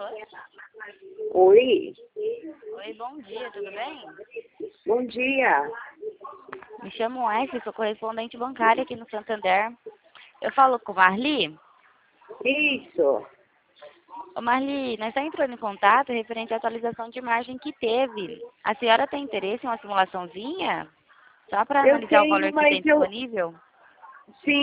Oi, Oi, bom dia, tudo bem? bom dia. Me chamo Wesley, sou correspondente bancária aqui no Santander. Eu falo com Marli. Isso. Ô Marli, nós estamos entrando em contato referente à atualização de margem que teve. A senhora tem interesse em uma simulaçãozinha? Só para Eu analisar o tenho, valor que tem mas eu... disponível? Sim.